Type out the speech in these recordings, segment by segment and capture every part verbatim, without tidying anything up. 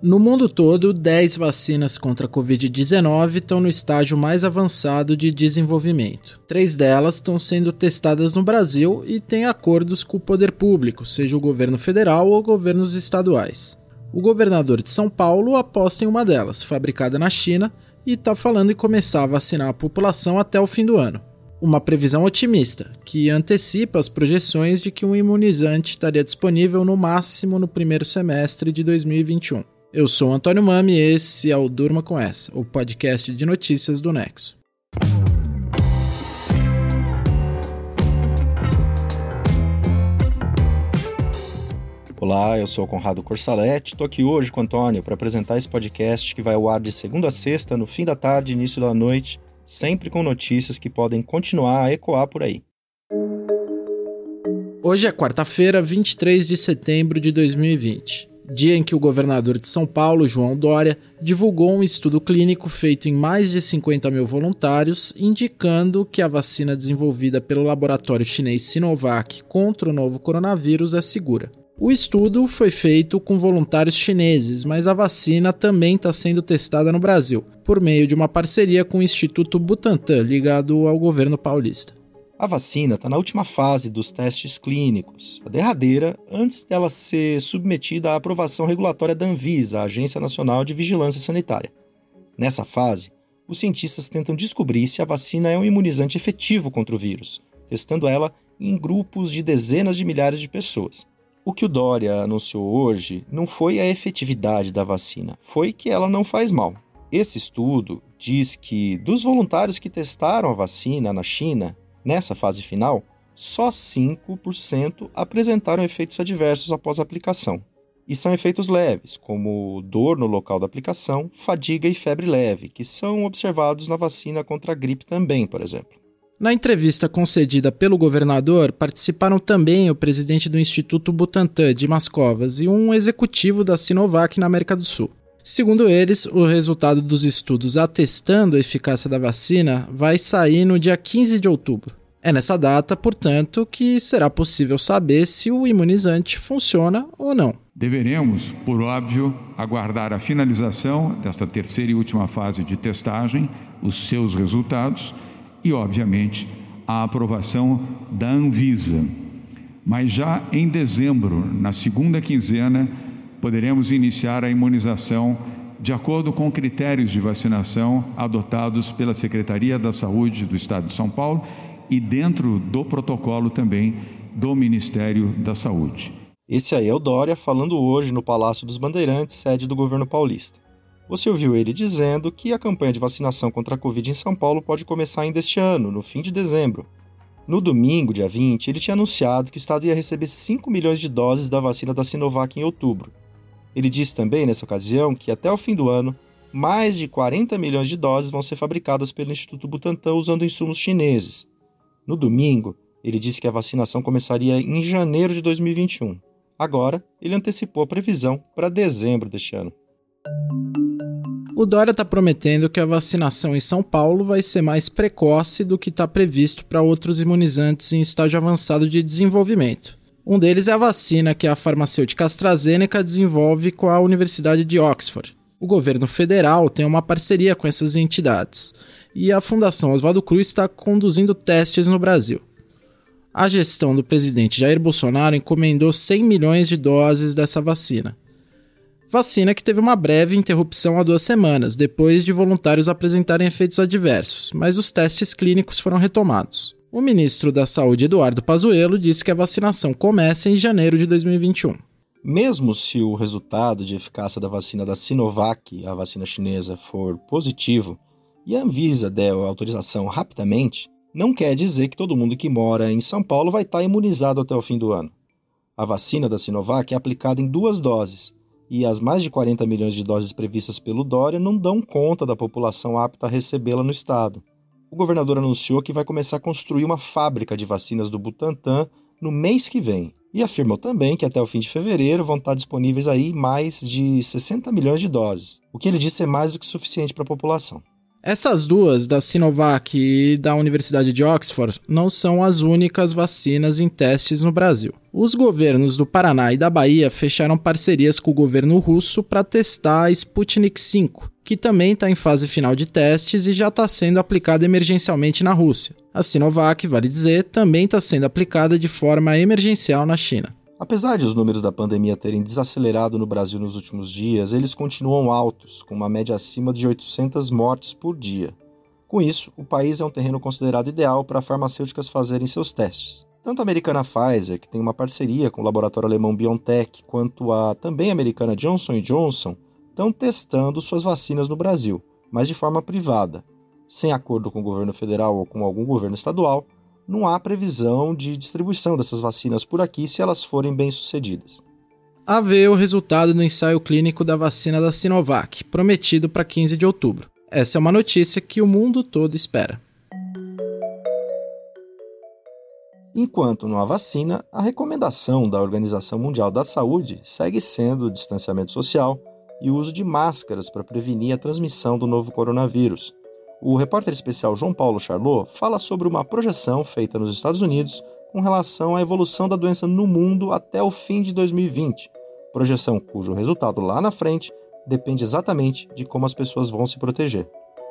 No mundo todo, dez vacinas contra a covid dezenove estão no estágio mais avançado de desenvolvimento. Três delas estão sendo testadas no Brasil e têm acordos com o poder público, seja o governo federal ou governos estaduais. O governador de São Paulo aposta em uma delas, fabricada na China, e está falando em começar a vacinar a população até o fim do ano. Uma previsão otimista, que antecipa as projeções de que um imunizante estaria disponível no máximo no primeiro semestre de dois mil e vinte e um. Eu sou o Antônio Mami e esse é o Durma Com Essa, o podcast de notícias do Nexo. Olá, eu sou o Conrado Corsaletti, estou aqui hoje com o Antônio para apresentar esse podcast que vai ao ar de segunda a sexta, no fim da tarde e início da noite, sempre com notícias que podem continuar a ecoar por aí. Hoje é quarta-feira, vinte e três de setembro de dois mil e vinte. Dia em que o governador de São Paulo, João Dória, divulgou um estudo clínico feito em mais de cinquenta mil voluntários, indicando que a vacina desenvolvida pelo laboratório chinês Sinovac contra o novo coronavírus é segura. O estudo foi feito com voluntários chineses, mas a vacina também está sendo testada no Brasil, por meio de uma parceria com o Instituto Butantan, ligado ao governo paulista. A vacina está na última fase dos testes clínicos, a derradeira antes dela ser submetida à aprovação regulatória da Anvisa, a Agência Nacional de Vigilância Sanitária. Nessa fase, os cientistas tentam descobrir se a vacina é um imunizante efetivo contra o vírus, testando ela em grupos de dezenas de milhares de pessoas. O que o Dória anunciou hoje não foi a efetividade da vacina, foi que ela não faz mal. Esse estudo diz que, dos voluntários que testaram a vacina na China, nessa fase final, só cinco por cento apresentaram efeitos adversos após a aplicação. E são efeitos leves, como dor no local da aplicação, fadiga e febre leve, que são observados na vacina contra a gripe também, por exemplo. Na entrevista concedida pelo governador, participaram também o presidente do Instituto Butantan, Dimas Covas, e um executivo da Sinovac na América do Sul. Segundo eles, o resultado dos estudos atestando a eficácia da vacina vai sair no dia quinze de outubro. É nessa data, portanto, que será possível saber se o imunizante funciona ou não. Deveremos, por óbvio, aguardar a finalização desta terceira e última fase de testagem, os seus resultados e, obviamente, a aprovação da Anvisa. Mas já em dezembro, na segunda quinzena, poderemos iniciar a imunização de acordo com critérios de vacinação adotados pela Secretaria da Saúde do Estado de São Paulo e dentro do protocolo também do Ministério da Saúde. Esse aí é o Dória falando hoje no Palácio dos Bandeirantes, sede do governo paulista. Você ouviu ele dizendo que a campanha de vacinação contra a Covid em São Paulo pode começar ainda este ano, no fim de dezembro. No domingo, dia vinte, ele tinha anunciado que o estado ia receber cinco milhões de doses da vacina da Sinovac em outubro. Ele disse também, nessa ocasião, que até o fim do ano, mais de quarenta milhões de doses vão ser fabricadas pelo Instituto Butantan usando insumos chineses. No domingo, ele disse que a vacinação começaria em janeiro de dois mil e vinte e um. Agora, ele antecipou a previsão para dezembro deste ano. O Dória está prometendo que a vacinação em São Paulo vai ser mais precoce do que está previsto para outros imunizantes em estágio avançado de desenvolvimento. Um deles é a vacina que a farmacêutica AstraZeneca desenvolve com a Universidade de Oxford. O governo federal tem uma parceria com essas entidades e a Fundação Oswaldo Cruz está conduzindo testes no Brasil. A gestão do presidente Jair Bolsonaro encomendou cem milhões de doses dessa vacina. Vacina que teve uma breve interrupção há duas semanas, depois de voluntários apresentarem efeitos adversos, mas os testes clínicos foram retomados. O ministro da Saúde, Eduardo Pazuello, disse que a vacinação começa em janeiro de dois mil e vinte e um. Mesmo se o resultado de eficácia da vacina da Sinovac, a vacina chinesa, for positivo e a Anvisa der a autorização rapidamente, não quer dizer que todo mundo que mora em São Paulo vai estar imunizado até o fim do ano. A vacina da Sinovac é aplicada em duas doses e as mais de quarenta milhões de doses previstas pelo Dória não dão conta da população apta a recebê-la no estado. O governador anunciou que vai começar a construir uma fábrica de vacinas do Butantan no mês que vem. E afirmou também que até o fim de fevereiro vão estar disponíveis aí mais de sessenta milhões de doses. O que ele disse é mais do que suficiente para a população. Essas duas, da Sinovac e da Universidade de Oxford, não são as únicas vacinas em testes no Brasil. Os governos do Paraná e da Bahia fecharam parcerias com o governo russo para testar a Sputnik cinco, que também está em fase final de testes e já está sendo aplicada emergencialmente na Rússia. A Sinovac, vale dizer, também está sendo aplicada de forma emergencial na China. Apesar de os números da pandemia terem desacelerado no Brasil nos últimos dias, eles continuam altos, com uma média acima de oitocentas mortes por dia. Com isso, o país é um terreno considerado ideal para farmacêuticas fazerem seus testes. Tanto a americana Pfizer, que tem uma parceria com o laboratório alemão BioNTech, quanto a também americana Johnson and Johnson, estão testando suas vacinas no Brasil, mas de forma privada. Sem acordo com o governo federal ou com algum governo estadual, não há previsão de distribuição dessas vacinas por aqui se elas forem bem-sucedidas. A ver o resultado do ensaio clínico da vacina da Sinovac, prometido para quinze de outubro. Essa é uma notícia que o mundo todo espera. Enquanto não há vacina, a recomendação da Organização Mundial da Saúde segue sendo o distanciamento social e o uso de máscaras para prevenir a transmissão do novo coronavírus. O repórter especial João Paulo Charlot fala sobre uma projeção feita nos Estados Unidos com relação à evolução da doença no mundo até o fim de dois mil e vinte, projeção cujo resultado lá na frente depende exatamente de como as pessoas vão se proteger.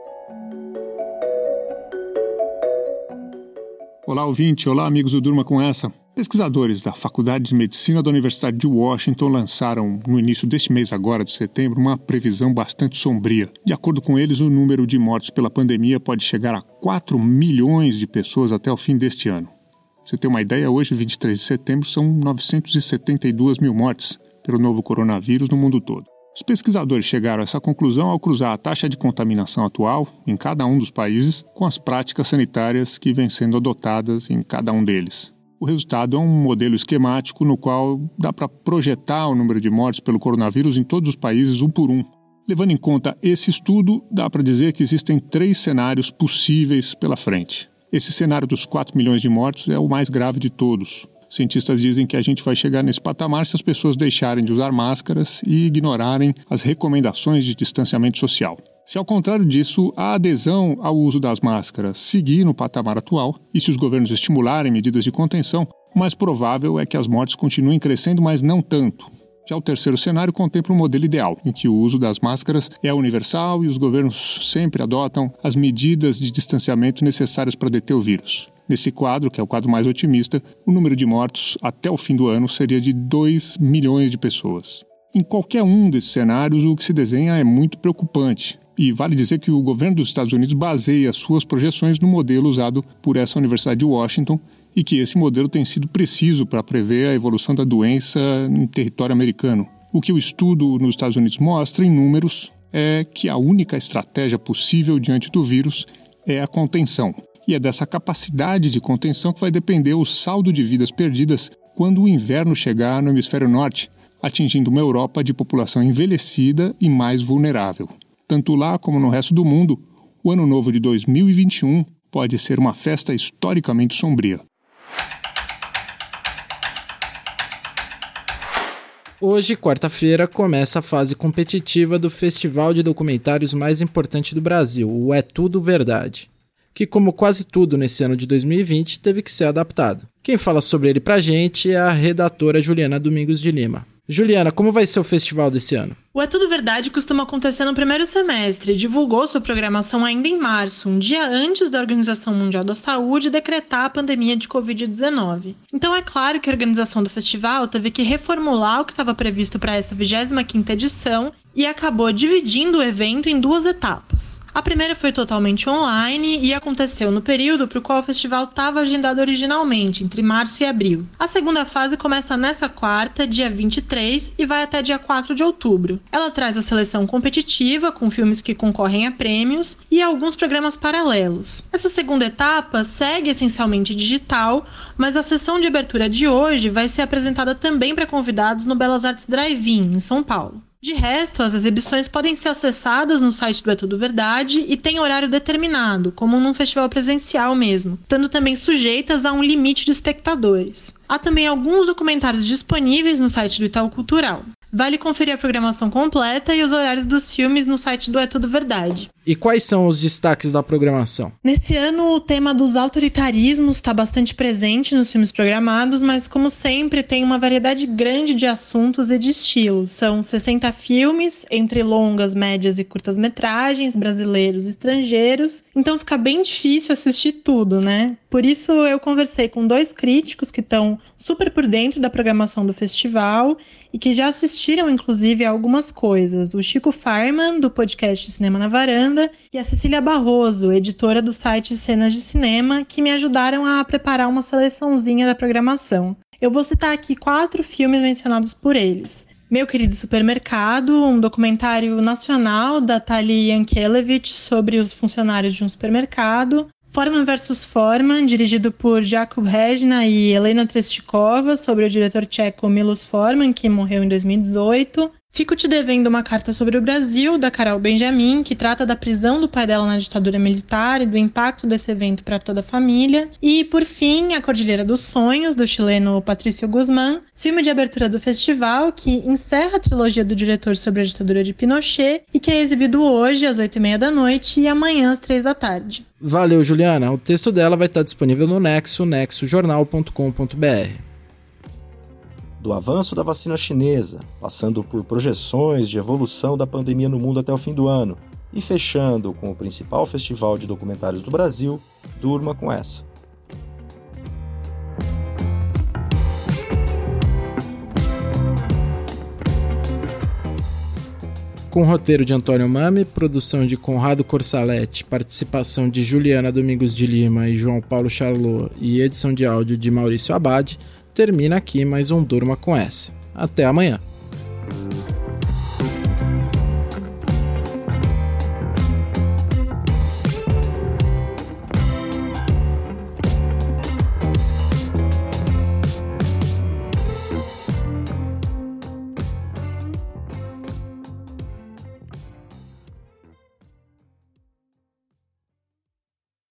Olá, ouvinte. Olá, amigos do Durma Com Essa. Pesquisadores da Faculdade de Medicina da Universidade de Washington lançaram, no início deste mês agora, de setembro, uma previsão bastante sombria. De acordo com eles, o número de mortos pela pandemia pode chegar a quatro milhões de pessoas até o fim deste ano. Pra você ter uma ideia, hoje, vinte e três de setembro, são novecentos e setenta e duas mil mortes pelo novo coronavírus no mundo todo. Os pesquisadores chegaram a essa conclusão ao cruzar a taxa de contaminação atual em cada um dos países com as práticas sanitárias que vêm sendo adotadas em cada um deles. O resultado é um modelo esquemático no qual dá para projetar o número de mortes pelo coronavírus em todos os países, um por um. Levando em conta esse estudo, dá para dizer que existem três cenários possíveis pela frente. Esse cenário dos quatro milhões de mortos é o mais grave de todos. Cientistas dizem que a gente vai chegar nesse patamar se as pessoas deixarem de usar máscaras e ignorarem as recomendações de distanciamento social. Se, ao contrário disso, a adesão ao uso das máscaras seguir no patamar atual e se os governos estimularem medidas de contenção, o mais provável é que as mortes continuem crescendo, mas não tanto. Já o terceiro cenário contempla um modelo ideal, em que o uso das máscaras é universal e os governos sempre adotam as medidas de distanciamento necessárias para deter o vírus. Nesse quadro, que é o quadro mais otimista, o número de mortos até o fim do ano seria de dois milhões de pessoas. Em qualquer um desses cenários, o que se desenha é muito preocupante. E vale dizer que o governo dos Estados Unidos baseia suas projeções no modelo usado por essa Universidade de Washington e que esse modelo tem sido preciso para prever a evolução da doença no território americano. O que o estudo nos Estados Unidos mostra em números é que a única estratégia possível diante do vírus é a contenção. E é dessa capacidade de contenção que vai depender o saldo de vidas perdidas quando o inverno chegar no hemisfério norte, atingindo uma Europa de população envelhecida e mais vulnerável. Tanto lá como no resto do mundo, o Ano Novo de dois mil e vinte e um pode ser uma festa historicamente sombria. Hoje, quarta-feira, começa a fase competitiva do festival de documentários mais importante do Brasil, o É Tudo Verdade, que, como quase tudo nesse ano de dois mil e vinte, teve que ser adaptado. Quem fala sobre ele pra gente é a redatora Juliana Domingos de Lima. Juliana, como vai ser o festival desse ano? O É Tudo Verdade costuma acontecer no primeiro semestre e divulgou sua programação ainda em março, um dia antes da Organização Mundial da Saúde decretar a pandemia de covid dezenove. Então é claro que a organização do festival teve que reformular o que estava previsto para essa vigésima quinta edição e acabou dividindo o evento em duas etapas. A primeira foi totalmente online e aconteceu no período para o qual o festival estava agendado originalmente, entre março e abril. A segunda fase começa nessa quarta, dia vinte e três, e vai até dia quatro de outubro. Ela traz a seleção competitiva, com filmes que concorrem a prêmios, e alguns programas paralelos. Essa segunda etapa segue essencialmente digital, mas a sessão de abertura de hoje vai ser apresentada também para convidados no Belas Artes Drive-In, em São Paulo. De resto, as exibições podem ser acessadas no site do É Tudo Verdade e tem horário determinado, como num festival presencial mesmo, estando também sujeitas a um limite de espectadores. Há também alguns documentários disponíveis no site do Itaú Cultural. Vale conferir a programação completa e os horários dos filmes no site do É Tudo Verdade. E quais são os destaques da programação? Nesse ano, o tema dos autoritarismos está bastante presente nos filmes programados, mas como sempre tem uma variedade grande de assuntos e de estilos. São sessenta filmes, entre longas, médias e curtas-metragens, brasileiros e estrangeiros, então fica bem difícil assistir tudo, né? Por isso eu conversei com dois críticos que estão super por dentro da programação do festival e que já assistiram, inclusive, a algumas coisas. O Chico Farman, do podcast Cinema na Varanda, e a Cecília Barroso, editora do site Cenas de Cinema, que me ajudaram a preparar uma seleçãozinha da programação. Eu vou citar aqui quatro filmes mencionados por eles. Meu Querido Supermercado, um documentário nacional da Tali Yankelevich sobre os funcionários de um supermercado. Forman versus Forman, dirigido por Jakub Regna e Helena Trestikova, sobre o diretor tcheco Milos Forman, que morreu em dois mil e dezoito. Fico Te Devendo uma Carta sobre o Brasil, da Carol Benjamin, que trata da prisão do pai dela na ditadura militar e do impacto desse evento para toda a família. E, por fim, A Cordilheira dos Sonhos, do chileno Patricio Guzmán, filme de abertura do festival que encerra a trilogia do diretor sobre a ditadura de Pinochet e que é exibido hoje às oito e meia da noite e amanhã às três da tarde. Valeu, Juliana. O texto dela vai estar disponível no Nexo, nexo jornal ponto com ponto b r. Do avanço da vacina chinesa, passando por projeções de evolução da pandemia no mundo até o fim do ano, e fechando com o principal festival de documentários do Brasil, durma com essa. Com roteiro de Antônio Mami, produção de Conrado Corsaletti, participação de Juliana Domingos de Lima e João Paulo Charlot e edição de áudio de Maurício Abad, termina aqui mais um Durma com Essa. Até amanhã.